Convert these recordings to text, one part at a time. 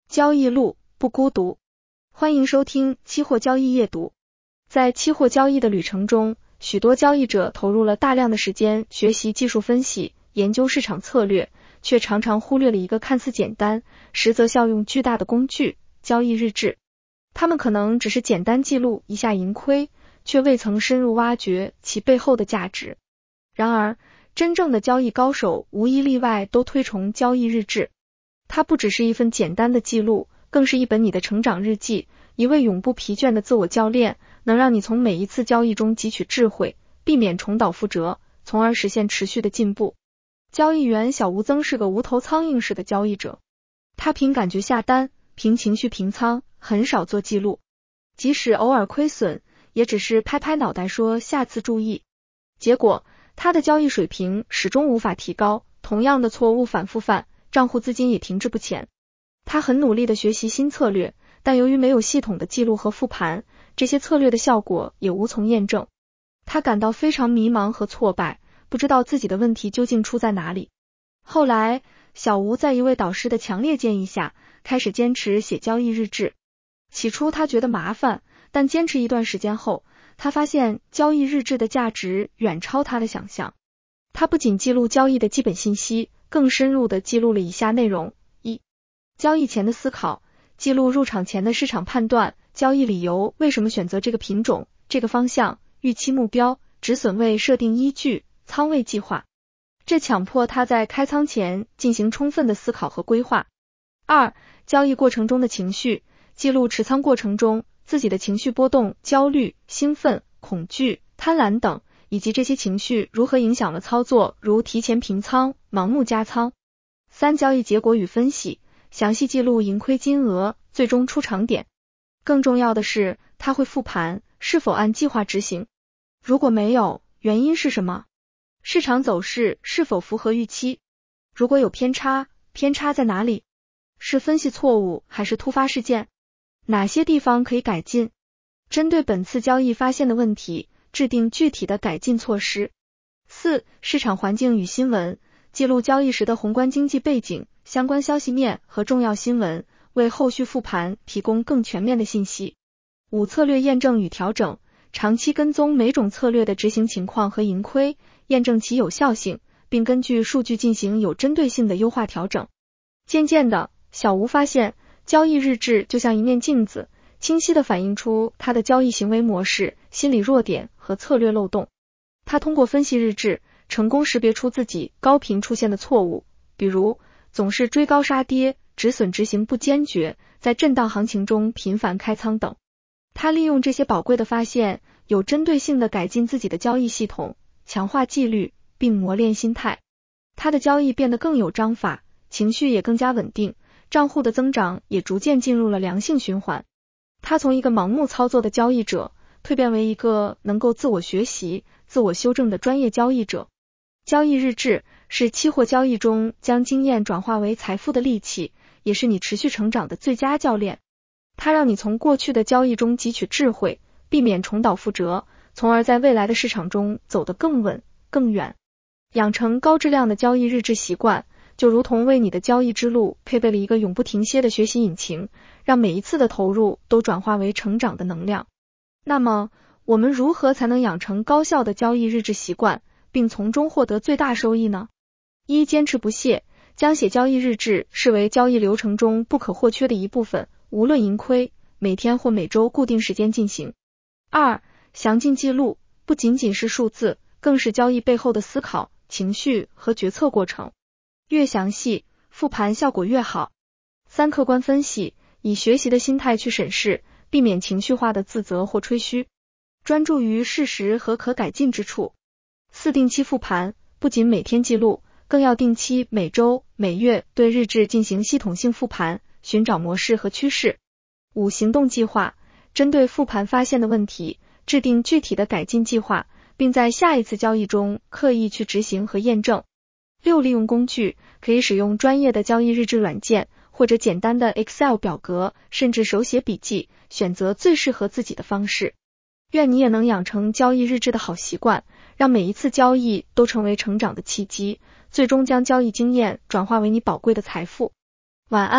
交易路不孤独，欢迎收听期货交易夜读。在期货交易的旅程中，许多交易者投入了大量的时间学习技术分析，研究市场策略，却常常忽略了一个看似简单，实则效用巨大的工具——交易日志。他们可能只是简单记录一下盈亏，却未曾深入挖掘其背后的价值。然而，真正的交易高手无一例外都推崇交易日志。它不只是一份简单的记录，更是一本你的成长日记，一位永不疲倦的自我教练，能让你从每一次交易中汲取智慧，避免重蹈覆辙，从而实现持续的进步。交易员小吴曾是个无头苍蝇式的交易者，他凭感觉下单，凭情绪平仓，很少做记录，即使偶尔亏损，也只是拍拍脑袋说下次注意。结果，他的交易水平始终无法提高，同样的错误反复犯，账户资金也停滞不前。他很努力的学习新策略，但由于没有系统的记录和复盘，这些策略的效果也无从验证。他感到非常迷茫和挫败，不知道自己的问题究竟出在哪里。后来，小吴在一位导师的强烈建议下，开始坚持写交易日志。起初他觉得麻烦，但坚持一段时间后，他发现交易日志的价值远超他的想象。他不仅记录交易的基本信息，更深入的记录了以下内容：一、交易前的思考，记录入场前的市场判断，交易理由，为什么选择这个品种、这个方向，预期目标，止损位设定依据，仓位计划。这强迫他在开仓前进行充分的思考和规划。二、交易过程中的情绪，记录持仓过程中自己的情绪波动，焦虑、兴奋、恐惧、贪婪等，以及这些情绪如何影响了操作，如提前平仓、盲目加仓。三、交易结果与分析，详细记录盈亏金额，最终出场点。更重要的是，他会复盘，是否按计划执行？如果没有，原因是什么？市场走势是否符合预期？如果有偏差，偏差在哪里？是分析错误还是突发事件？哪些地方可以改进？针对本次交易发现的问题，制定具体的改进措施。四、市场环境与新闻，记录交易时的宏观经济背景、相关消息面和重要新闻，为后续复盘提供更全面的信息。五、策略验证与调整，长期跟踪每种策略的执行情况和盈亏，验证其有效性，并根据数据进行有针对性的优化调整。渐渐的，小吴发现，交易日志就像一面镜子，清晰地反映出他的交易行为模式、心理弱点和策略漏洞。他通过分析日志，成功识别出自己高频出现的错误，比如总是追高杀跌、止损执行不坚决、在震荡行情中频繁开仓等。他利用这些宝贵的发现，有针对性地改进自己的交易系统，强化纪律，并磨练心态。他的交易变得更有章法，情绪也更加稳定，账户的增长也逐渐进入了良性循环。他从一个盲目操作的交易者，蜕变为一个能够自我学习、自我修正的专业交易者。交易日志是期货交易中将经验转化为财富的利器，也是你持续成长的最佳教练。它让你从过去的交易中汲取智慧，避免重蹈覆辙，从而在未来的市场中走得更稳、更远。养成高质量的交易日志习惯，就如同为你的交易之路配备了一个永不停歇的学习引擎，让每一次的投入都转化为成长的能量。那么，我们如何才能养成高效的交易日志习惯，并从中获得最大收益呢？一、坚持不懈，将写交易日志视为交易流程中不可或缺的一部分，无论盈亏，每天或每周固定时间进行。二、详尽记录，不仅仅是数字，更是交易背后的思考、情绪和决策过程。越详细，复盘效果越好。三、客观分析，以学习的心态去审视，避免情绪化的自责或吹嘘，专注于事实和可改进之处。四、定期复盘，不仅每天记录，更要定期每周、每月对日志进行系统性复盘，寻找模式和趋势。五、行动计划，针对复盘发现的问题，制定具体的改进计划，并在下一次交易中刻意去执行和验证。六、利用工具，可以使用专业的交易日志软件，或者简单的 Excel 表格，甚至手写笔记，选择最适合自己的方式。愿你也能养成交易日志的好习惯，让每一次交易都成为成长的契机，最终将交易经验转化为你宝贵的财富。晚安，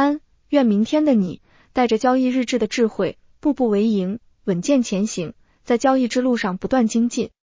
愿明天的你带着交易日志的智慧，步步为营，稳健前行，在交易之路上不断精进。